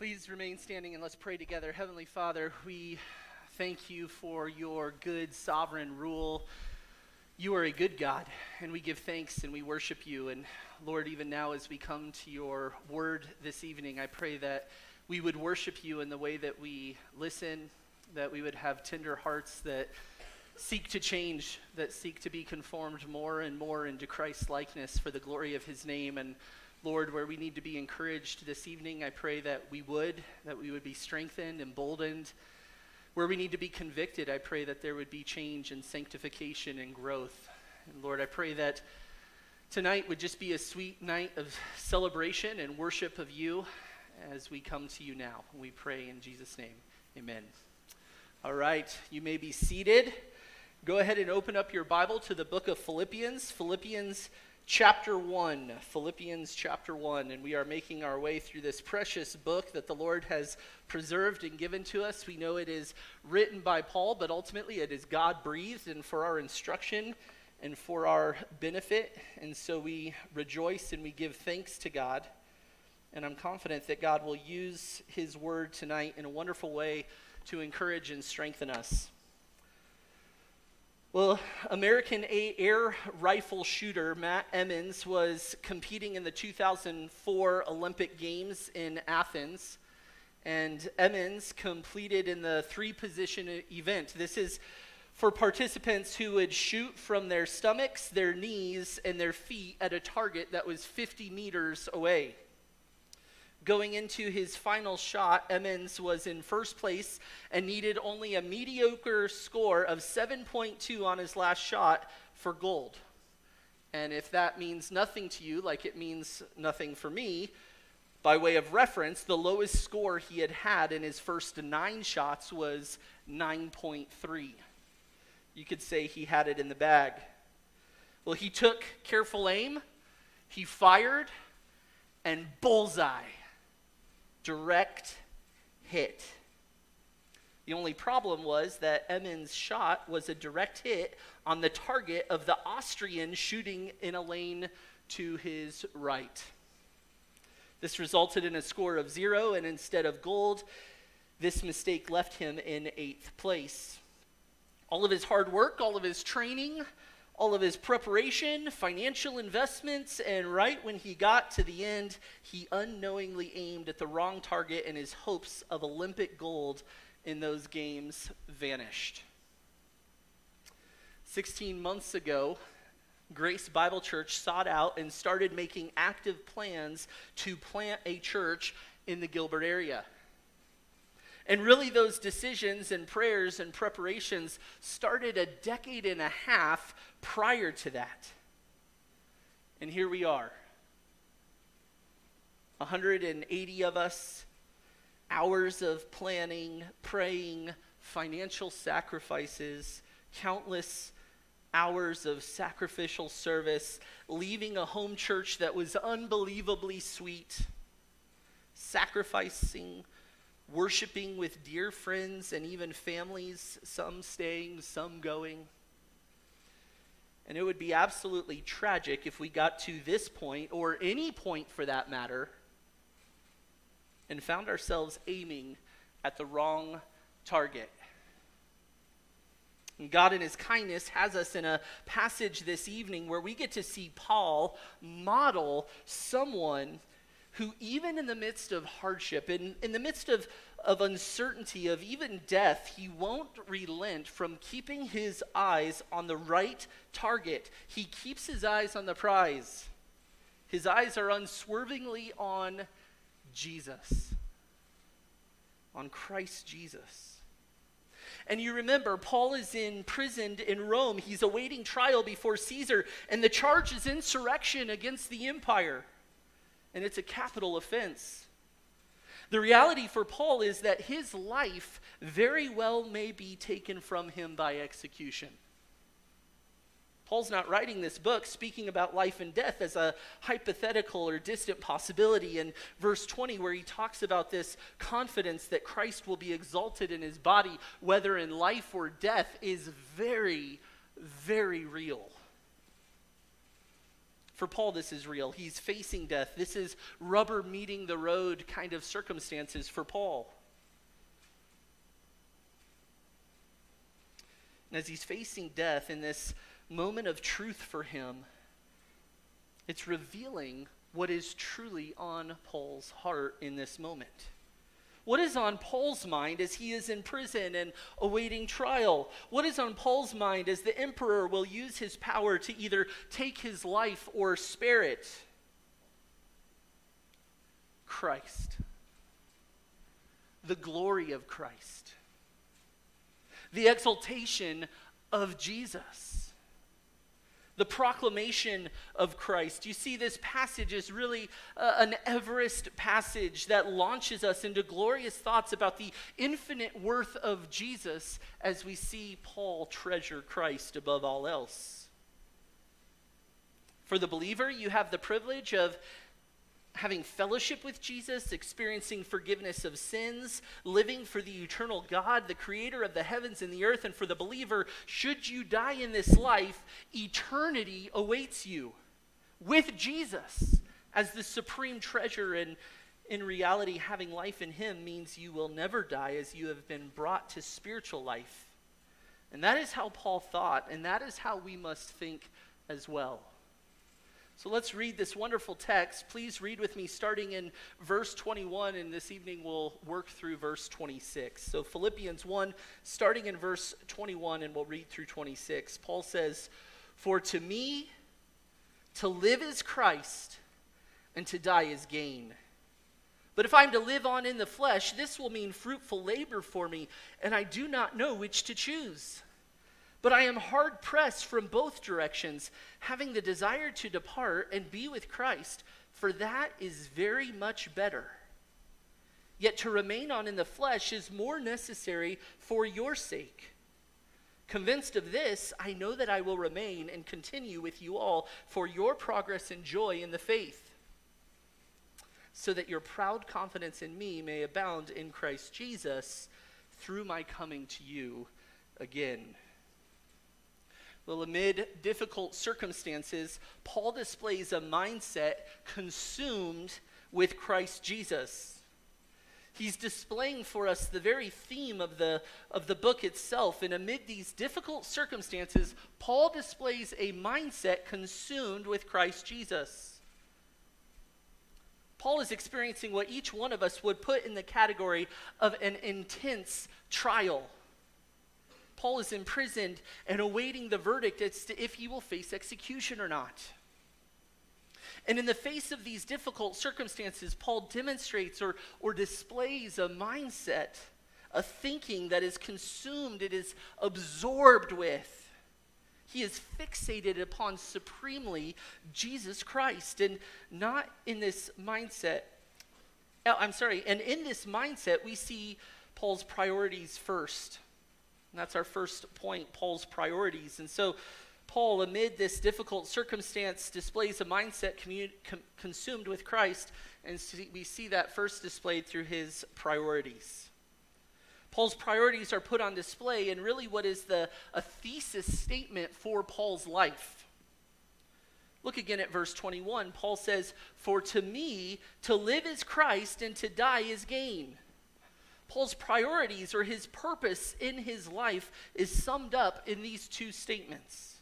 Please remain standing and let's pray together. Heavenly Father, we thank you for your good sovereign rule. You are a good God, and we give thanks and we worship you. And Lord, even now as we come to your word this evening, I pray that we would worship you in the way that we listen, that we would have tender hearts that seek to change, that seek to be conformed more and more into Christ's likeness for the glory of his name. And Lord, where we need to be encouraged this evening, I pray that we would be strengthened, emboldened. Where we need to be convicted, I pray that there would be change and sanctification and growth. And Lord, I pray that tonight would just be a sweet night of celebration and worship of you as we come to you now. We pray in Jesus' name, amen. All right, you may be seated. Go ahead and open up your Bible to the book of Philippians. Philippians chapter 1, and we are making our way through this precious book that the Lord has preserved and given to us. We know it is written by Paul, but ultimately it is God-breathed and for our instruction and for our benefit, and so we rejoice and we give thanks to God, and I'm confident that God will use his word tonight in a wonderful way to encourage and strengthen us. Well, American air rifle shooter Matt Emmons was competing in the 2004 Olympic Games in Athens, and Emmons completed in the three-position event. This is for participants who would shoot from their stomachs, their knees, and their feet at a target that was 50 meters away. Going into his final shot, Emmons was in first place and needed only a mediocre score of 7.2 on his last shot for gold. And if that means nothing to you, like it means nothing for me, by way of reference, the lowest score he had had in his first 9 shots was 9.3. You could say he had it in the bag. Well, he took careful aim, he fired, and bullseye. Direct hit. The only problem was that Emmons' shot was a direct hit on the target of the Austrian shooting in a lane to his right. This resulted in a score of 0, and instead of gold, this mistake left him in 8th place. All of his hard work, all of his training, all of his preparation, financial investments, and right when he got to the end, he unknowingly aimed at the wrong target, and his hopes of Olympic gold in those games vanished. 16 months ago, Grace Bible Church sought out and started making active plans to plant a church in the Gilbert area. And really those decisions and prayers and preparations started a decade and a half prior to that. And here we are. 180 of us, hours of planning, praying, financial sacrifices, countless hours of sacrificial service, leaving a home church that was unbelievably sweet, sacrificing, worshiping with dear friends and even families, some staying, some going. And it would be absolutely tragic if we got to this point, or any point for that matter, and found ourselves aiming at the wrong target. And God in his kindness has us in a passage this evening where we get to see Paul model someone who, even in the midst of hardship, in the midst of uncertainty, of even death, he won't relent from keeping his eyes on the right target. He keeps his eyes on the prize. His eyes are unswervingly on Jesus, on Christ Jesus. And you remember, Paul is imprisoned in Rome. He's awaiting trial before Caesar, and the charge is insurrection against the empire. And it's a capital offense. The reality for Paul is that his life very well may be taken from him by execution. Paul's not writing this book speaking about life and death as a hypothetical or distant possibility. In verse 20, where he talks about this confidence that Christ will be exalted in his body, whether in life or death, is very, very real. For Paul, this is real. He's facing death. This is rubber meeting the road kind of circumstances for Paul. And as he's facing death in this moment of truth for him, it's revealing what is truly on Paul's heart in this moment. What is on Paul's mind as he is in prison and awaiting trial? What is on Paul's mind as the emperor will use his power to either take his life or spare it? Christ. The glory of Christ. The exaltation of Jesus. The proclamation of Christ. You see, this passage is really an Everest passage that launches us into glorious thoughts about the infinite worth of Jesus as we see Paul treasure Christ above all else. For the believer, you have the privilege of having fellowship with Jesus, experiencing forgiveness of sins, living for the eternal God, the creator of the heavens and the earth. And for the believer, should you die in this life, eternity awaits you with Jesus as the supreme treasure. And in reality, having life in him means you will never die, as you have been brought to spiritual life. And that is how Paul thought, and that is how we must think as well. So let's read this wonderful text. Please read with me starting in verse 21, and this evening we'll work through verse 26. So Philippians 1, starting in verse 21, and we'll read through 26. Paul says, "For to me, to live is Christ, and to die is gain. But if I'm to live on in the flesh, this will mean fruitful labor for me, and I do not know which to choose. But I am hard pressed from both directions, having the desire to depart and be with Christ, for that is very much better. Yet to remain on in the flesh is more necessary for your sake. Convinced of this, I know that I will remain and continue with you all for your progress and joy in the faith, so that your proud confidence in me may abound in Christ Jesus through my coming to you again." Well, amid difficult circumstances, Paul displays a mindset consumed with Christ Jesus. He's displaying for us the very theme of the book itself. And amid these difficult circumstances, Paul displays a mindset consumed with Christ Jesus. Paul is experiencing what each one of us would put in the category of an intense trial. Paul is imprisoned and awaiting the verdict as to if he will face execution or not. And in the face of these difficult circumstances, Paul demonstrates or displays a mindset, a thinking that is consumed, it is absorbed with. He is fixated upon supremely Jesus Christ, and not in this mindset. And in this mindset, we see Paul's priorities first. And that's our first point, Paul's priorities. And so Paul, amid this difficult circumstance, displays a mindset consumed with Christ, and we see that first displayed through his priorities. Paul's priorities are put on display in really what is a thesis statement for Paul's life. Look again at verse 21. Paul says, "For to me, to live is Christ, and to die is gain." Paul's priorities, or his purpose in his life, is summed up in these two statements.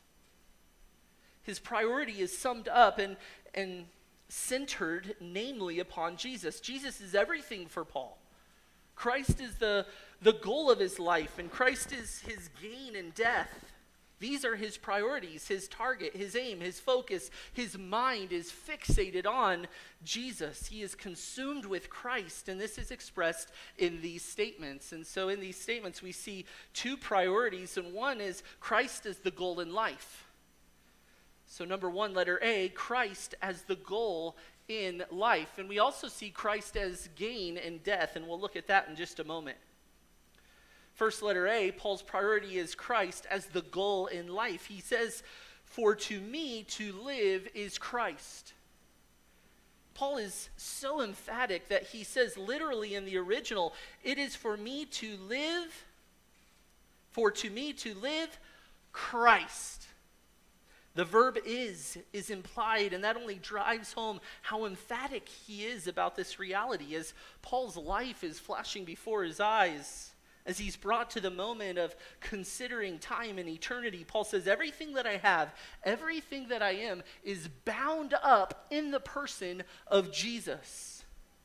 His priority is summed up and centered, namely, upon Jesus. Jesus is everything for Paul. Christ is the goal of his life, and Christ is his gain in death. These are his priorities, his target, his aim, his focus. His mind is fixated on Jesus. He is consumed with Christ, and this is expressed in these statements. And so in these statements, we see two priorities, and one is Christ as the goal in life. So number one, letter A, Christ as the goal in life. And we also see Christ as gain in death, and we'll look at that in just a moment. First, letter A, Paul's priority is Christ as the goal in life. He says, "For to me to live is Christ." Paul is so emphatic that he says literally in the original, "It is for me to live, for to me to live Christ." The verb is implied, and that only drives home how emphatic he is about this reality as Paul's life is flashing before his eyes. As he's brought to the moment of considering time and eternity, Paul says, everything that I have, everything that I am, is bound up in the person of Jesus.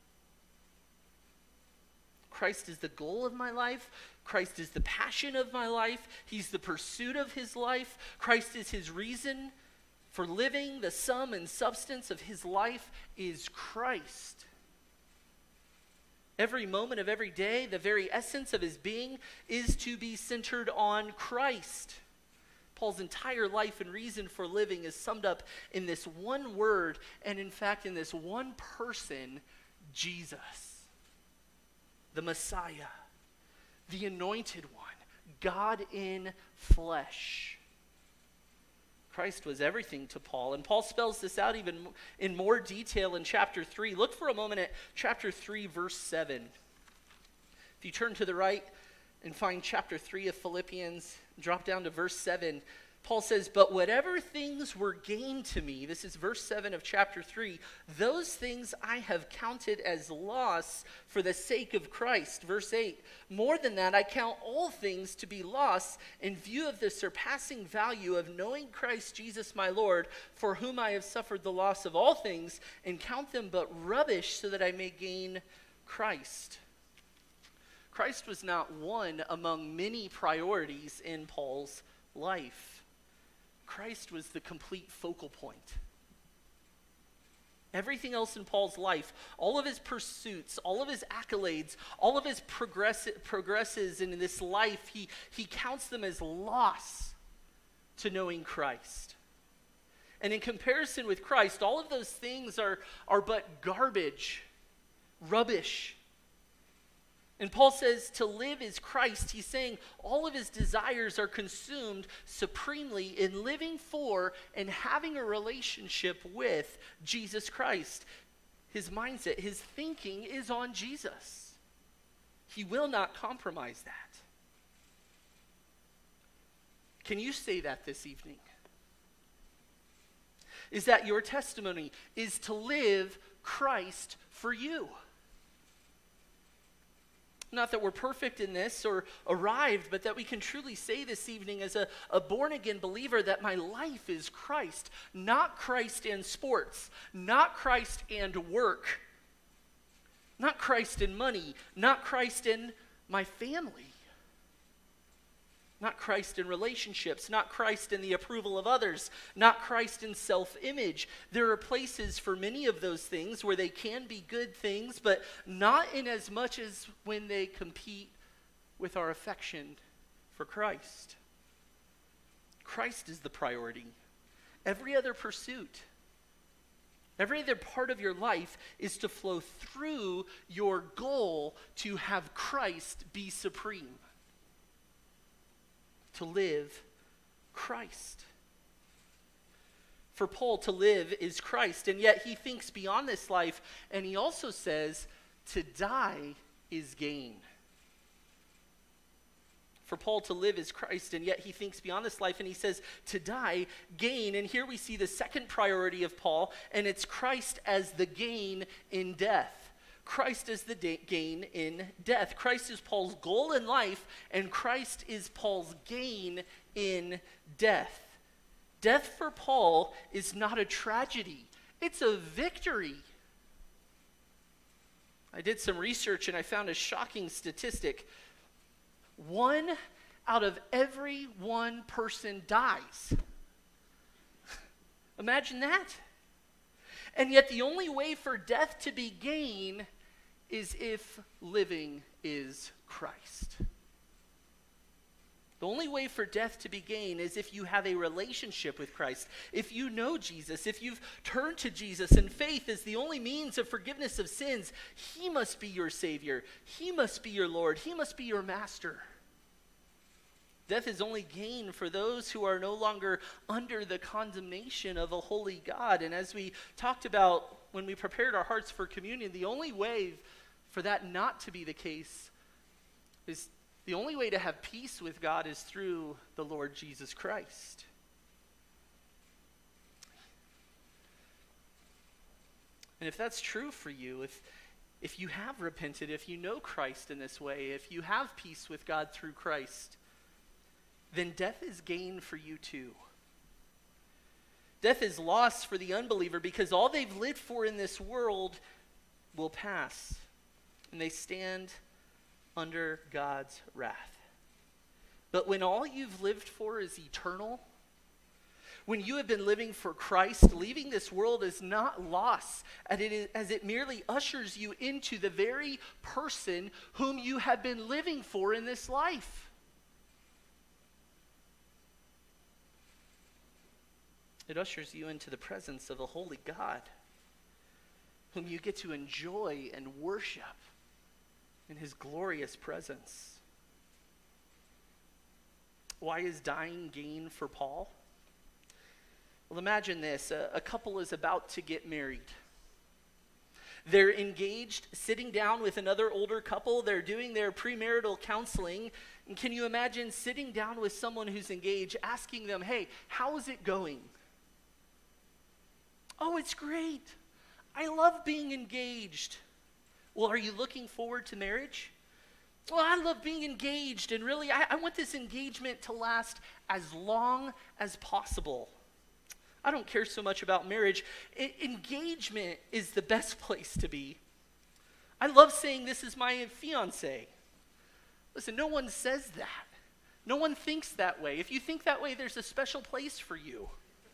Christ is the goal of my life. Christ is the passion of my life. He's the pursuit of his life. Christ is his reason for living. The sum and substance of his life is Christ. Every moment of every day, the very essence of his being is to be centered on Christ. Paul's entire life and reason for living is summed up in this one word, and in fact in this one person, Jesus, the Messiah, the anointed one, God in flesh. Christ was everything to Paul, and Paul spells this out even in more detail in chapter 3. Look for a moment at chapter 3, verse 7. If you turn to the right and find chapter 3 of Philippians, drop down to verse 7, Paul says, but whatever things were gained to me, this is verse 7 of chapter 3, those things I have counted as loss for the sake of Christ. Verse 8, more than that, I count all things to be loss in view of the surpassing value of knowing Christ Jesus my Lord, for whom I have suffered the loss of all things, and count them but rubbish so that I may gain Christ. Christ was not one among many priorities in Paul's life. Christ was the complete focal point. Everything else in Paul's life, all of his pursuits, all of his accolades, all of his progresses in this life, he counts them as loss to knowing Christ. And in comparison with Christ, all of those things are but garbage, rubbish. And Paul says to live is Christ. He's saying all of his desires are consumed supremely in living for and having a relationship with Jesus Christ. His mindset, his thinking is on Jesus. He will not compromise that. Can you say that this evening? Is that your testimony? Is to live Christ for you? Not that we're perfect in this or arrived, but that we can truly say this evening as a born-again believer that my life is Christ, not Christ and sports, not Christ and work, not Christ and money, not Christ and my family, not Christ in relationships, not Christ in the approval of others, not Christ in self-image. There are places for many of those things where they can be good things, but not in as much as when they compete with our affection for Christ. Christ is the priority. Every other pursuit, every other part of your life is to flow through your goal to have Christ be supreme. To live Christ. For Paul, to live is Christ, and yet he thinks beyond this life, and he also says to die is gain. For Paul, to live is Christ, and yet he thinks beyond this life, and he says to die, gain. And here we see the second priority of Paul, and it's Christ as the gain in death. Christ is the gain in death. Christ is Paul's goal in life, and Christ is Paul's gain in death. Death for Paul is not a tragedy. It's a victory. I did some research and I found a shocking statistic. 1 out of every 1 person dies. Imagine that. And yet the only way for death to be gain is if living is Christ. The only way for death to be gain is if you have a relationship with Christ. If you know Jesus, if you've turned to Jesus, and faith is the only means of forgiveness of sins, he must be your Savior. He must be your Lord. He must be your master. Death is only gain for those who are no longer under the condemnation of a holy God. And as we talked about when we prepared our hearts for communion, the only way for that not to be the case is the only way to have peace with God is through the Lord Jesus Christ. And if that's true for you, if you have repented, if you know Christ in this way, if you have peace with God through Christ, then death is gain for you too. Death is loss for the unbeliever because all they've lived for in this world will pass, and they stand under God's wrath. But when all you've lived for is eternal, when you have been living for Christ, leaving this world is not loss, as it merely ushers you into the very person whom you have been living for in this life. It ushers you into the presence of a holy God, whom you get to enjoy and worship in his glorious presence. Why is dying gain for Paul? Well, imagine this. A couple is about to get married. They're engaged, sitting down with another older couple. They're doing their premarital counseling. And can you imagine sitting down with someone who's engaged, asking them, hey, how is it going? Oh, it's great. I love being engaged. Well, are you looking forward to marriage? Well, I love being engaged, and really, I want this engagement to last as long as possible. I don't care so much about marriage. Engagement is the best place to be. I love saying this is my fiance. Listen, no one says that. No one thinks that way. If you think that way, there's a special place for you.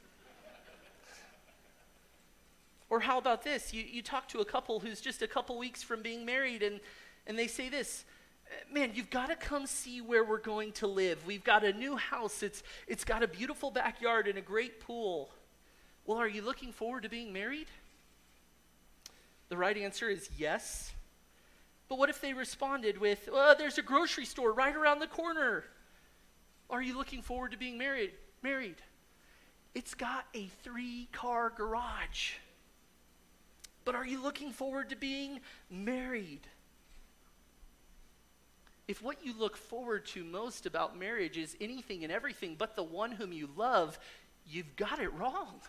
Or how about this? You talk to a couple who's just a couple weeks from being married, and they say this, man, you've got to come see where we're going to live. We've got a new house. It's got a beautiful backyard and a great pool. Well, are you looking forward to being married? The right answer is yes. But what if they responded with, well, there's a grocery store right around the corner. Are you looking forward to being married? It's got a 3-car garage. But are you looking forward to being married? If what you look forward to most about marriage is anything and everything but the one whom you love, you've got it wrong.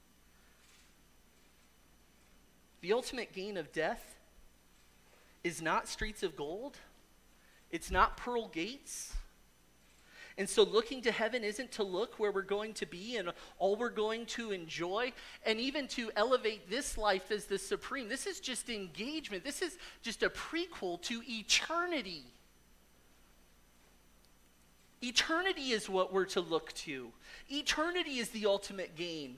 The ultimate gain of death is not streets of gold. It's not pearl gates. And so looking to heaven isn't to look where we're going to be and all we're going to enjoy, and even to elevate this life as the supreme. This is just engagement. This is just a prequel to eternity. Eternity is what we're to look to. Eternity is the ultimate gain.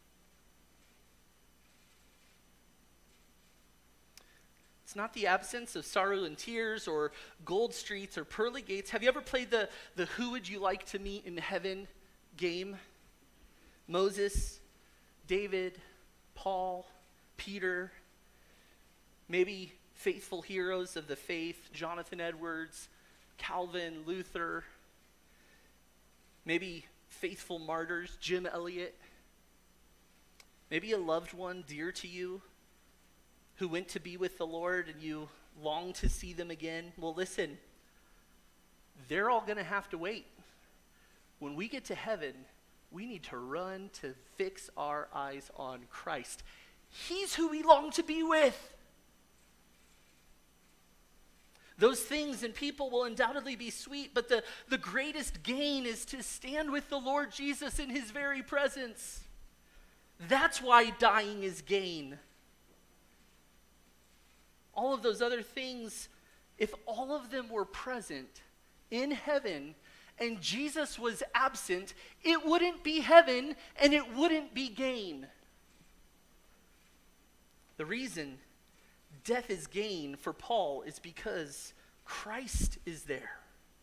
It's not the absence of sorrow and tears or gold streets or pearly gates. Have you ever played the who would you like to meet in heaven game? Moses, David, Paul, Peter, maybe faithful heroes of the faith, Jonathan Edwards, Calvin, Luther, maybe faithful martyrs, Jim Elliot, maybe a loved one dear to you who went to be with the Lord and you long to see them again. Well, listen, they're all going to have to wait. When we get to heaven, we need to run to fix our eyes on Christ. He's who we long to be with. Those things and people will undoubtedly be sweet, but the greatest gain is to stand with the Lord Jesus in his very presence. That's why dying is gain. All of those other things, if all of them were present in heaven and Jesus was absent, it wouldn't be heaven and it wouldn't be gain. The reason death is gain for Paul is because Christ is there.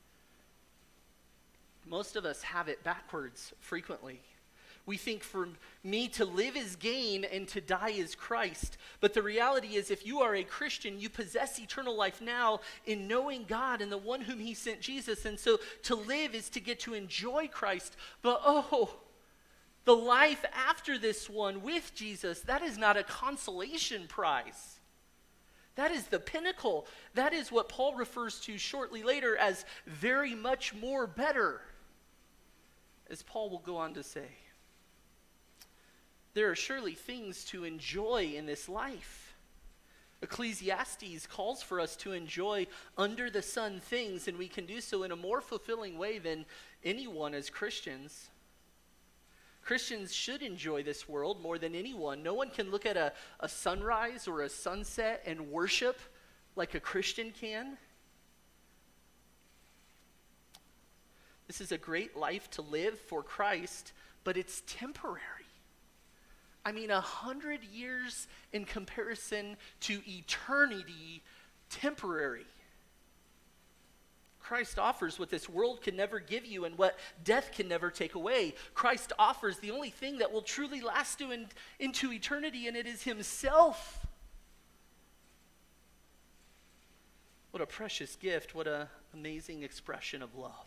Most of us have it backwards frequently. We think for me to live is gain and to die is Christ. But the reality is, if you are a Christian, you possess eternal life now in knowing God and the one whom he sent, Jesus. And so to live is to get to enjoy Christ. But the life after this one with Jesus, that is not a consolation prize. That is the pinnacle. That is what Paul refers to shortly later as very much more better, as Paul will go on to say. There are surely things to enjoy in this life. Ecclesiastes calls for us to enjoy under the sun things, and we can do so in a more fulfilling way than anyone as Christians. Christians should enjoy this world more than anyone. No one can look at a sunrise or a sunset and worship like a Christian can. This is a great life to live for Christ, but it's temporary. I mean, 100 years in comparison to eternity, temporary. Christ offers what this world can never give you and what death can never take away. Christ offers the only thing that will truly last you into eternity, and it is himself. What a precious gift. What an amazing expression of love.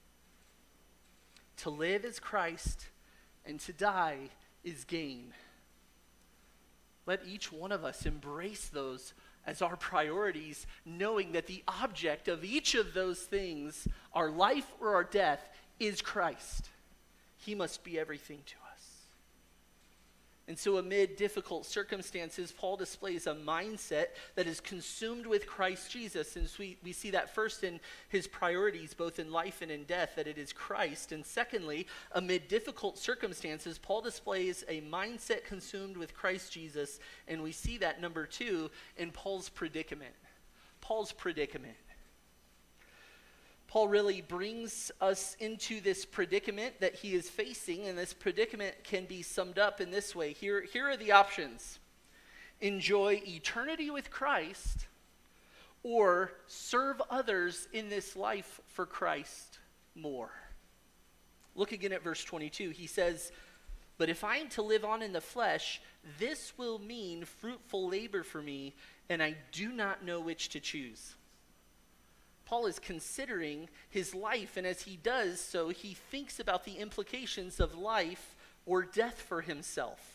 To live is Christ, and to die is gain. Let each one of us embrace those as our priorities, knowing that the object of each of those things, our life or our death, is Christ. He must be everything to us. And so amid difficult circumstances, Paul displays a mindset that is consumed with Christ Jesus. And so we see that first in his priorities, both in life and in death, that it is Christ. And secondly, amid difficult circumstances, Paul displays a mindset consumed with Christ Jesus. And we see that, number two, in Paul's predicament. Paul's predicament. Paul really brings us into this predicament that he is facing, and this predicament can be summed up in this way. Here are the options. Enjoy eternity with Christ, or serve others in this life for Christ more. Look again at verse 22. He says, "But if I am to live on in the flesh, this will mean fruitful labor for me, and I do not know which to choose." Paul is considering his life, and as he does so, he thinks about the implications of life or death for himself.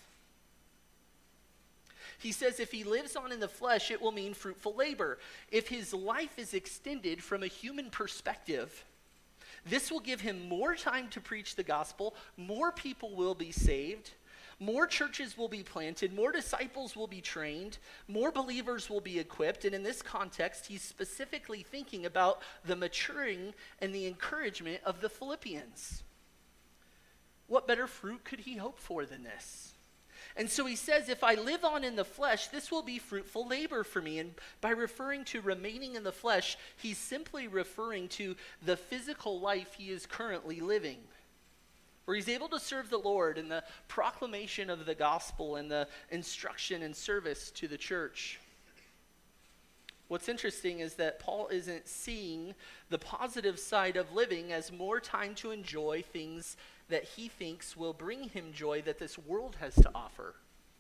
He says if he lives on in the flesh, it will mean fruitful labor. If his life is extended from a human perspective, this will give him more time to preach the gospel, more people will be saved, more churches will be planted, more disciples will be trained, more believers will be equipped. And in this context, he's specifically thinking about the maturing and the encouragement of the Philippians. What better fruit could he hope for than this? And so he says, if I live on in the flesh, this will be fruitful labor for me. And by referring to remaining in the flesh, he's simply referring to the physical life he is currently living, where he's able to serve the Lord in the proclamation of the gospel and the instruction and service to the church. What's interesting is that Paul isn't seeing the positive side of living as more time to enjoy things that he thinks will bring him joy that this world has to offer.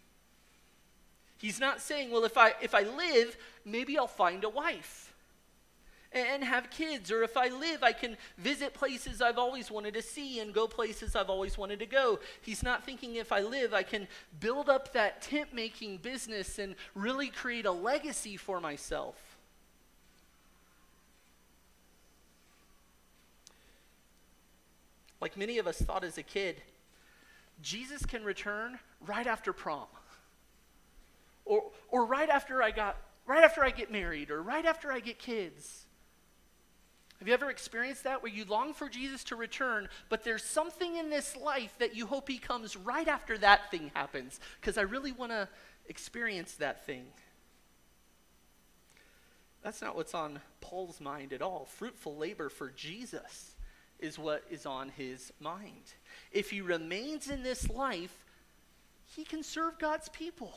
He's not saying, well, if I live, maybe I'll find a wife and have kids, or if I live, I can visit places I've always wanted to see and go places I've always wanted to go. He's not thinking if I live, I can build up that tent-making business and really create a legacy for myself. Like many of us thought as a kid, Jesus can return right after prom, or right after I get married, or right after I get kids. Have you ever experienced that, where you long for Jesus to return, but there's something in this life that you hope he comes right after that thing happens, because I really want to experience that thing? That's not what's on Paul's mind at all. Fruitful labor for Jesus is what is on his mind. If he remains in this life, he can serve God's people.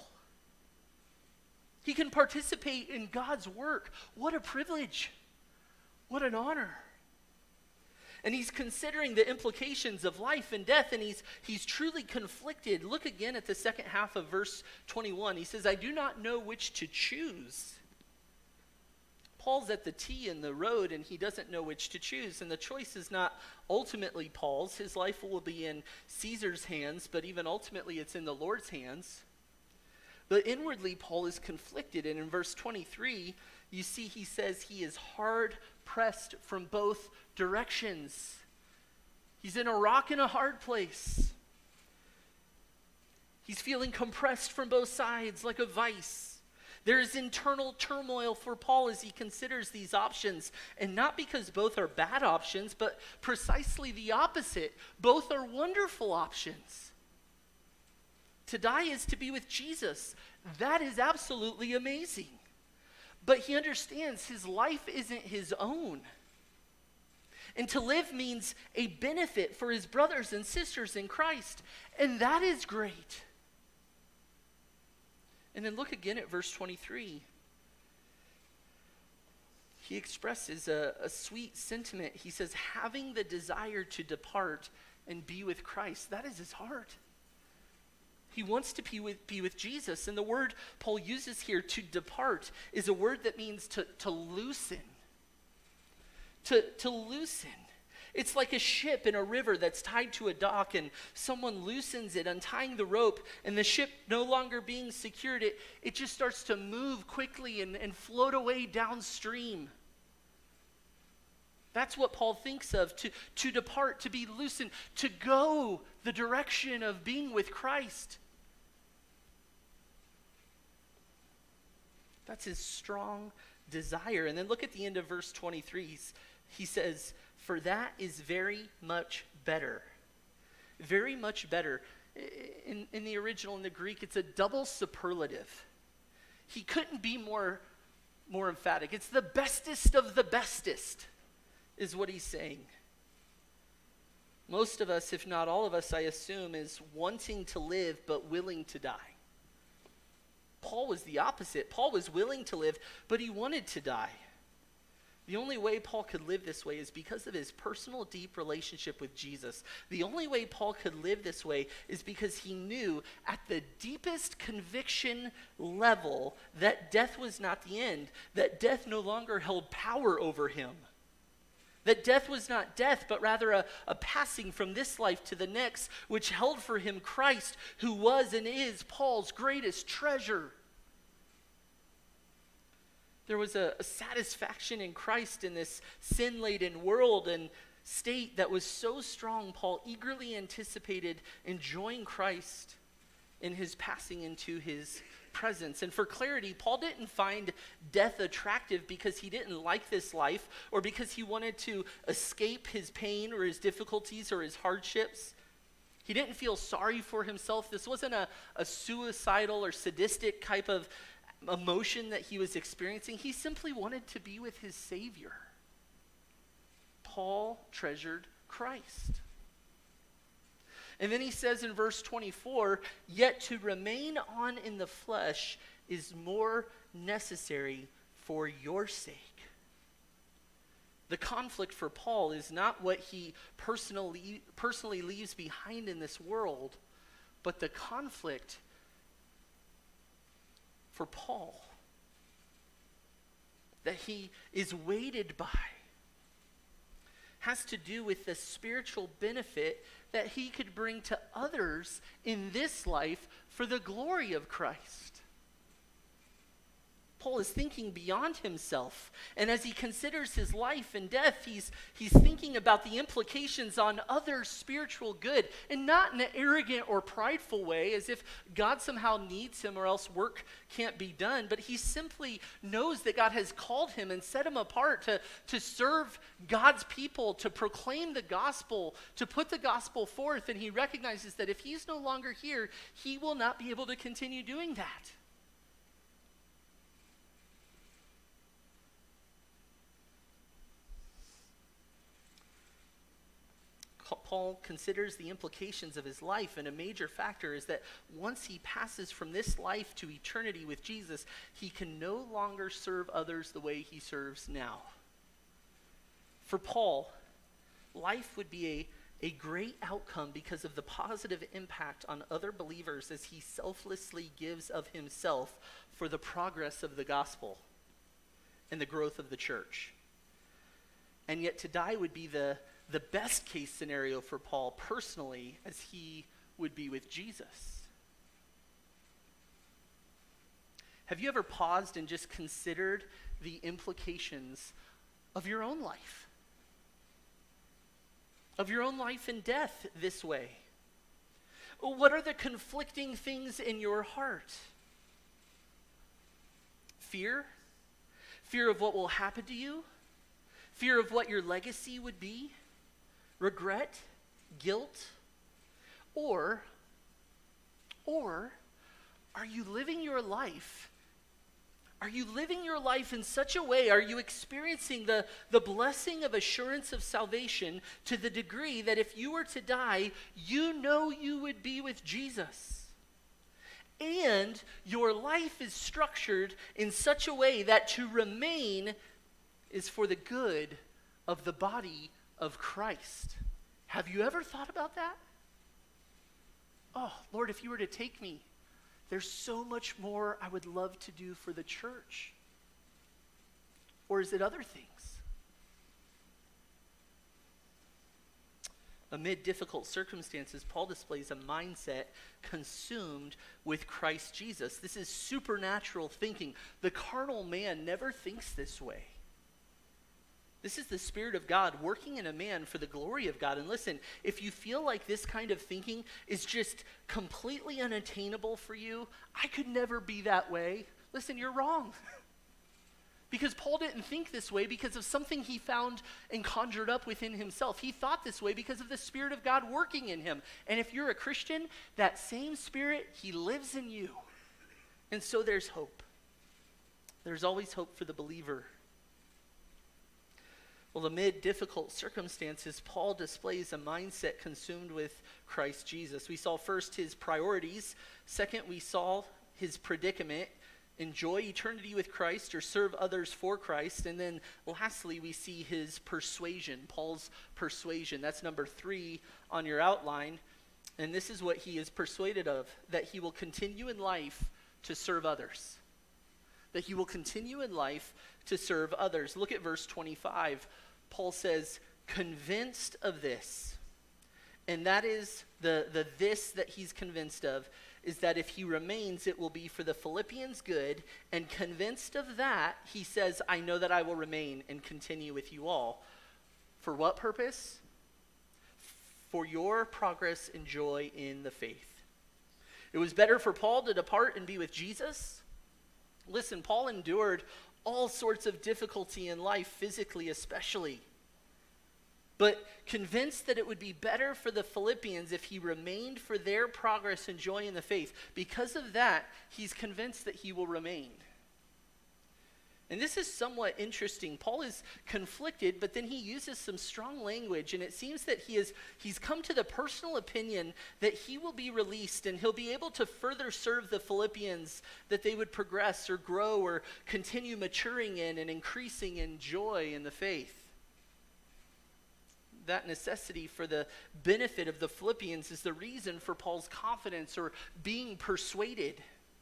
He can participate in God's work. What a privilege. What an honor. And he's considering the implications of life and death, and he's truly conflicted. Look again at the second half of verse 21. He says, I do not know which to choose. Paul's at the T in the road, and he doesn't know which to choose. And the choice is not ultimately Paul's. His life will be in Caesar's hands, but even ultimately it's in the Lord's hands. But inwardly, Paul is conflicted. And in verse 23, you see he says he is hard pressed from both directions. He's in a rock and a hard place. He's feeling compressed from both sides like a vice. There is internal turmoil for Paul as he considers these options, and not because both are bad options, but precisely the opposite. Both are wonderful options. To die is to be with Jesus. That is absolutely amazing. But he understands his life isn't his own. And to live means a benefit for his brothers and sisters in Christ, and that is great. And then look again at verse 23. He expresses a sweet sentiment. He says, having the desire to depart and be with Christ. That is his heart. He wants to be with Jesus. And the word Paul uses here, to depart, is a word that means to loosen. To loosen. It's like a ship in a river that's tied to a dock and someone loosens it, untying the rope, and the ship no longer being secured, it just starts to move quickly and float away downstream. That's what Paul thinks of, to depart, to be loosened, to go the direction of being with Christ. That's his strong desire. And then look at the end of verse 23. He says, for that is very much better. Very much better. In the original, in the Greek, it's a double superlative. He couldn't be more emphatic. It's the bestest of the bestest, is what he's saying. Most of us, if not all of us, I assume, is wanting to live but willing to die. Paul was the opposite. Paul was willing to live, but he wanted to die. The only way Paul could live this way is because of his personal, deep relationship with Jesus. The only way Paul could live this way is because he knew at the deepest conviction level that death was not the end, that death no longer held power over him. That death was not death, but rather a passing from this life to the next, which held for him Christ, who was and is Paul's greatest treasure. There was a satisfaction in Christ in this sin-laden world and state that was so strong, Paul eagerly anticipated enjoying Christ in his passing into his presence. And for clarity, Paul didn't find death attractive because he didn't like this life or because he wanted to escape his pain or his difficulties or his hardships. He didn't feel sorry for himself. This wasn't a suicidal or sadistic type of emotion that he was experiencing. He simply wanted to be with his Savior. Paul treasured Christ. And then he says in verse 24, yet to remain on in the flesh is more necessary for your sake. The conflict for Paul is not what he personally leaves behind in this world, but the conflict for Paul that he is weighted by has to do with the spiritual benefit that he could bring to others in this life for the glory of Christ. Paul is thinking beyond himself, and as he considers his life and death, he's thinking about the implications on others' spiritual good, and not in an arrogant or prideful way, as if God somehow needs him or else work can't be done, but he simply knows that God has called him and set him apart to serve God's people, to proclaim the gospel, to put the gospel forth, and he recognizes that if he's no longer here, he will not be able to continue doing that. Paul considers the implications of his life, and a major factor is that once he passes from this life to eternity with Jesus, he can no longer serve others the way he serves now. For Paul, life would be a great outcome because of the positive impact on other believers as he selflessly gives of himself for the progress of the gospel and the growth of the church. And yet to die would be the best case scenario for Paul personally, as he would be with Jesus. Have you ever paused and just considered the implications of your own life? Of your own life and death this way? What are the conflicting things in your heart? Fear? Fear of what will happen to you? Fear of what your legacy would be? Regret? Guilt? Or are you living your life? Are you living your life in such a way, are you experiencing the blessing of assurance of salvation to the degree that if you were to die, you know you would be with Jesus? And your life is structured in such a way that to remain is for the good of the body of Christ. Have you ever thought about that? Oh, Lord, if you were to take me, there's so much more I would love to do for the church. Or is it other things? Amid difficult circumstances, Paul displays a mindset consumed with Christ Jesus. This is supernatural thinking. The carnal man never thinks this way. This is the Spirit of God working in a man for the glory of God. And listen, if you feel like this kind of thinking is just completely unattainable for you, I could never be that way. Listen, you're wrong. Because Paul didn't think this way because of something he found and conjured up within himself. He thought this way because of the Spirit of God working in him. And if you're a Christian, that same Spirit, he lives in you. And so there's hope. There's always hope for the believer. Well, amid difficult circumstances, Paul displays a mindset consumed with Christ Jesus. We saw first his priorities. Second, we saw his predicament. Enjoy eternity with Christ or serve others for Christ. And then lastly, we see his persuasion, Paul's persuasion. That's number 3 on your outline. And this is what he is persuaded of, that he will continue in life to serve others. That he will continue in life to serve others. Look at verse 25. Paul says, convinced of this. And that is the this that he's convinced of, is that if he remains, it will be for the Philippians' good. And convinced of that, he says, I know that I will remain and continue with you all. For what purpose? For your progress and joy in the faith. It was better for Paul to depart and be with Jesus. Listen, Paul endured all sorts of difficulty in life, physically especially. But convinced that it would be better for the Philippians if he remained for their progress and joy in the faith. Because of that, he's convinced that he will remain. And this is somewhat interesting. Paul is conflicted, but then he uses some strong language, and it seems that he's come to the personal opinion that he will be released and he'll be able to further serve the Philippians, that they would progress or grow or continue maturing in and increasing in joy in the faith. That necessity for the benefit of the Philippians is the reason for Paul's confidence or being persuaded.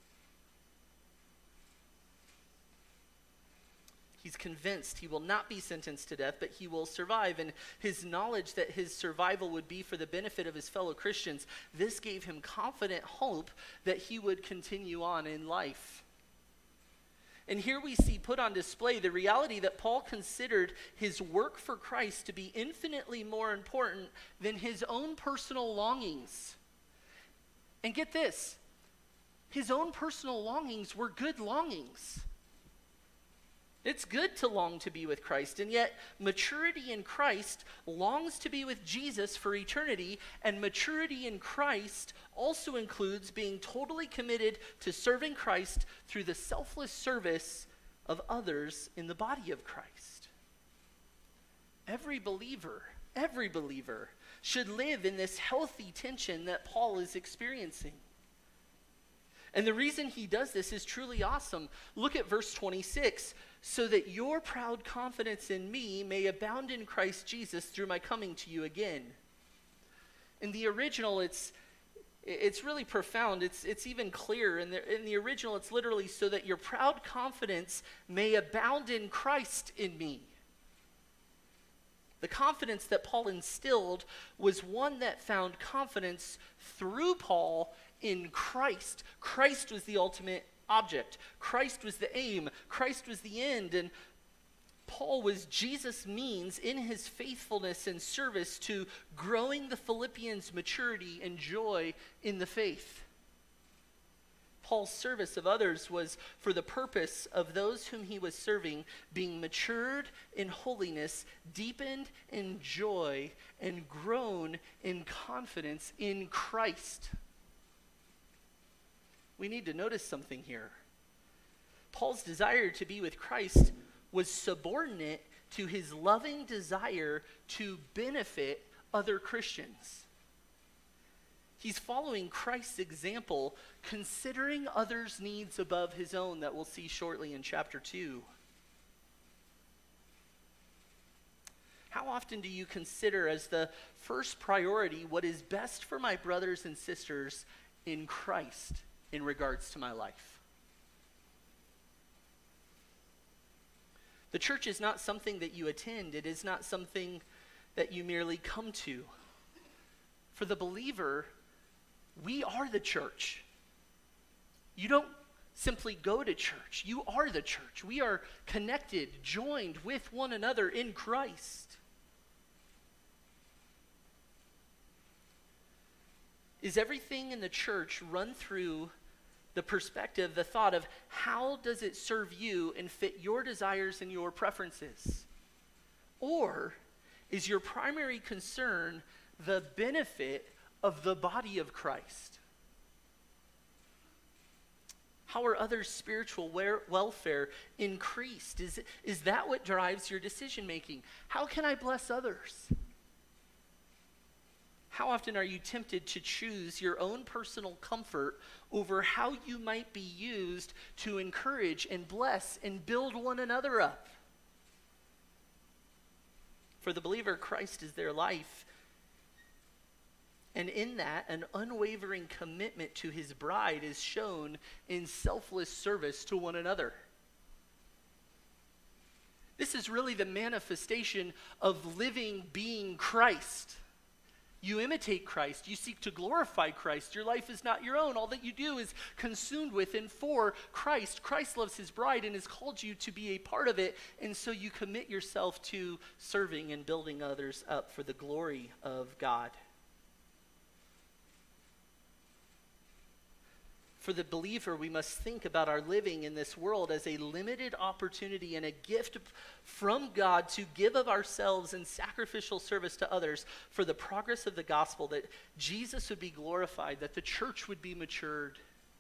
He's convinced he will not be sentenced to death, but he will survive. And his knowledge that his survival would be for the benefit of his fellow Christians, this gave him confident hope that he would continue on in life. And here we see put on display the reality that Paul considered his work for Christ to be infinitely more important than his own personal longings. And get this, his own personal longings were good longings. It's good to long to be with Christ, and yet maturity in Christ longs to be with Jesus for eternity, and maturity in Christ also includes being totally committed to serving Christ through the selfless service of others in the body of Christ. Every believer should live in this healthy tension that Paul is experiencing. And the reason he does this is truly awesome. Look at verse 26. So that your proud confidence in me may abound in Christ Jesus through my coming to you again. In the original, it's really profound. It's even clearer. In the original, it's literally so that your proud confidence may abound in Christ in me. The confidence that Paul instilled was one that found confidence through Paul in Christ. Christ was the ultimate object. Christ was the aim. Christ was the end. And Paul was Jesus' means in his faithfulness and service to growing the Philippians' maturity and joy in the faith. Paul's service of others was for the purpose of those whom he was serving being matured in holiness, deepened in joy, and grown in confidence in Christ. We need to notice something here. Paul's desire to be with Christ was subordinate to his loving desire to benefit other Christians. He's following Christ's example, considering others' needs above his own, that we'll see shortly in chapter 2. How often do you consider as the first priority what is best for my brothers and sisters in Christ in regards to my life? The church is not something that you attend. It is not something that you merely come to. For the believer, we are the church. You don't simply go to church. You are the church. We are connected, joined with one another in Christ. Is everything in the church run through the perspective, the thought of how does it serve you and fit your desires and your preferences? Or is your primary concern the benefit of the body of Christ? How are others' spiritual welfare increased? Is that what drives your decision making? How can I bless others? How often are you tempted to choose your own personal comfort over how you might be used to encourage and bless and build one another up? For the believer, Christ is their life. And in that, an unwavering commitment to his bride is shown in selfless service to one another. This is really the manifestation of living being Christ. You imitate Christ. You seek to glorify Christ. Your life is not your own. All that you do is consumed with and for Christ. Christ loves his bride and has called you to be a part of it. And so you commit yourself to serving and building others up for the glory of God. For the believer, we must think about our living in this world as a limited opportunity and a gift from God to give of ourselves in sacrificial service to others for the progress of the gospel, that Jesus would be glorified, that the church would be matured.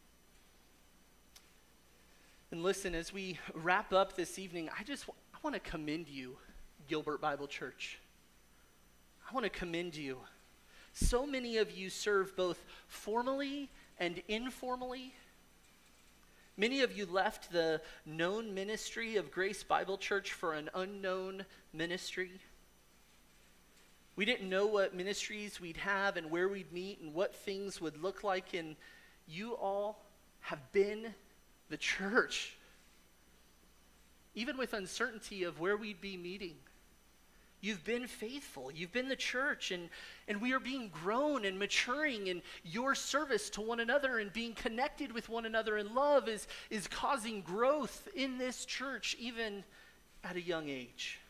And listen, as we wrap up this evening, I want to commend you, Gilbert Bible Church. I want to commend you. So many of you serve both formally and informally. Many of you left the known ministry of Grace Bible Church for an unknown ministry. We didn't know what ministries we'd have and where we'd meet and what things would look like, and you all have been the church. Even with uncertainty of where we'd be meeting, you've been faithful. You've been the church, and we are being grown and maturing in your service to one another, and being connected with one another in love is causing growth in this church, even at a young age.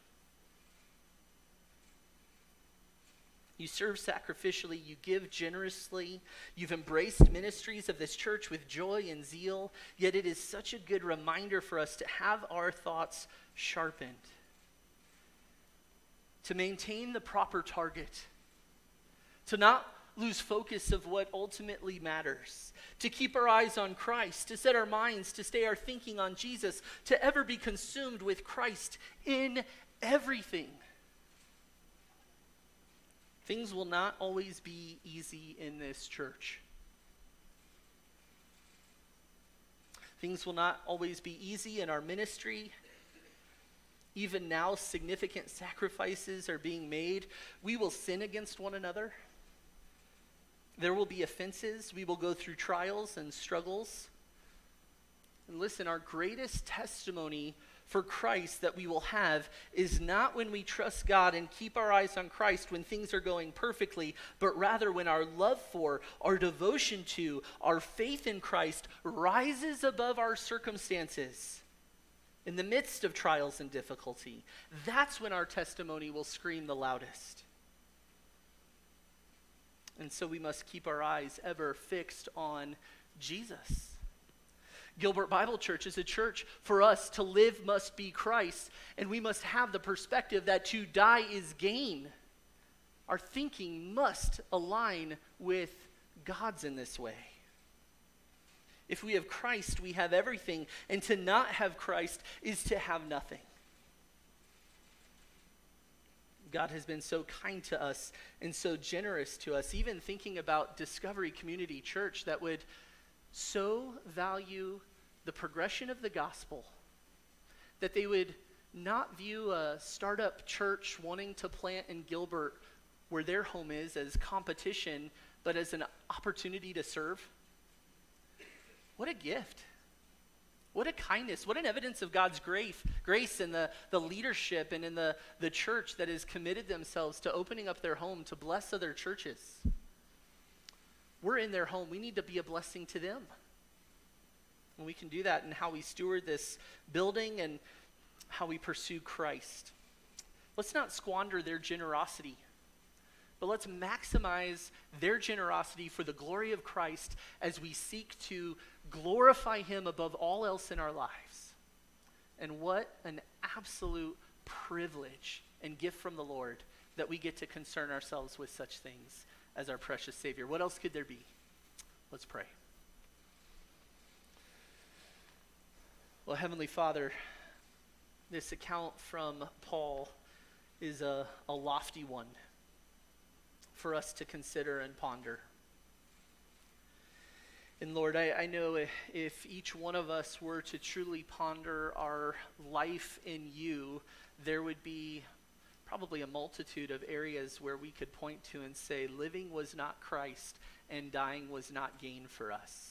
You serve sacrificially, you give generously, you've embraced ministries of this church with joy and zeal, yet it is such a good reminder for us to have our thoughts sharpened, to maintain the proper target, to not lose focus of what ultimately matters, to keep our eyes on Christ, to set our minds, to stay our thinking on Jesus, to ever be consumed with Christ in everything. Things will not always be easy in this church. Things will not always be easy in our ministry. Even now, significant sacrifices are being made. We will sin against one another. There will be offenses. We will go through trials and struggles. And listen, our greatest testimony for Christ that we will have is not when we trust God and keep our eyes on Christ when things are going perfectly, but rather when our love for, our devotion to, our faith in Christ rises above our circumstances. in the midst of trials and difficulty, that's when our testimony will scream the loudest. And so we must keep our eyes ever fixed on Jesus. Gilbert Bible Church is a church for us to live must be Christ, and we must have the perspective that to die is gain. Our thinking must align with God's in this way. If we have Christ, we have everything, and to not have Christ is to have nothing. God has been so kind to us and so generous to us, even thinking about Discovery Community Church that would so value the progression of the gospel that they would not view a startup church wanting to plant in Gilbert where their home is as competition, but as an opportunity to serve. What a gift. What a kindness. What an evidence of God's grace in the leadership and in the church that has committed themselves to opening up their home to bless other churches. We're in their home. We need to be a blessing to them. And we can do that in how we steward this building and how we pursue Christ. Let's not squander their generosity, but let's maximize their generosity for the glory of Christ as we seek to glorify him above all else in our lives. And what an absolute privilege and gift from the Lord that we get to concern ourselves with such things as our precious Savior. What else could there be? Let's pray. Well, Heavenly Father, this account from Paul is a lofty one for us to consider and ponder. And Lord, I know if each one of us were to truly ponder our life in you, there would be probably a multitude of areas where we could point to and say, living was not Christ and dying was not gain for us.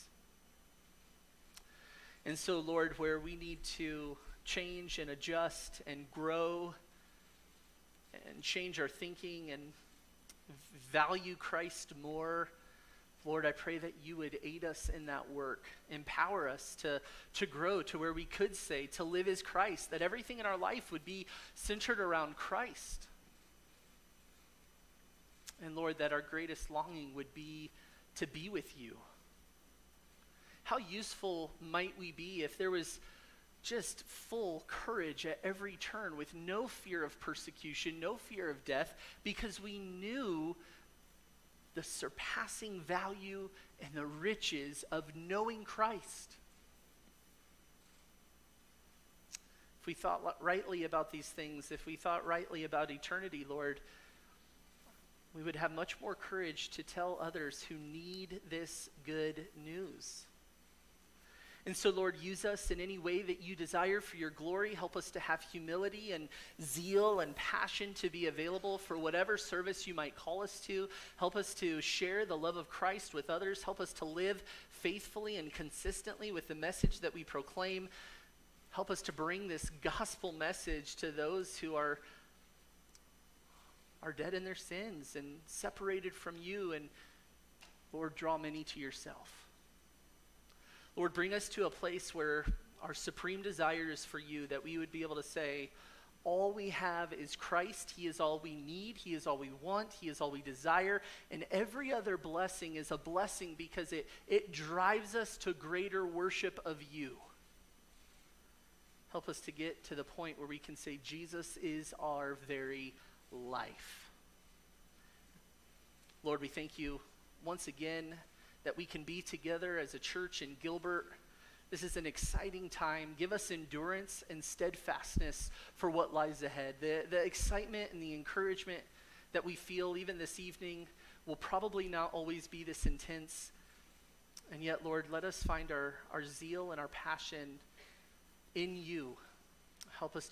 And so, Lord, where we need to change and adjust and grow and change our thinking and value Christ more, Lord, I pray that you would aid us in that work, empower us to grow to where we could say to live as Christ, that everything in our life would be centered around Christ. And Lord, that our greatest longing would be to be with you. How useful might we be if there was just full courage at every turn with no fear of persecution, no fear of death, because we knew the surpassing value and the riches of knowing Christ. If we thought rightly about these things, if we thought rightly about eternity, Lord, we would have much more courage to tell others who need this good news. And so, Lord, use us in any way that you desire for your glory. Help us to have humility and zeal and passion to be available for whatever service you might call us to. Help us to share the love of Christ with others. Help us to live faithfully and consistently with the message that we proclaim. Help us to bring this gospel message to those who are dead in their sins and separated from you. And, Lord, draw many to yourself. Lord, bring us to a place where our supreme desire is for you, that we would be able to say, all we have is Christ. He is all we need. He is all we want. He is all we desire. And every other blessing is a blessing because it drives us to greater worship of you. Help us to get to the point where we can say, Jesus is our very life. Lord, we thank you once again that we can be together as a church in Gilbert. This is an exciting time. Give us endurance and steadfastness for what lies ahead. The excitement and the encouragement that we feel even this evening will probably not always be this intense. And yet, Lord, let us find our zeal and our passion in you. Help us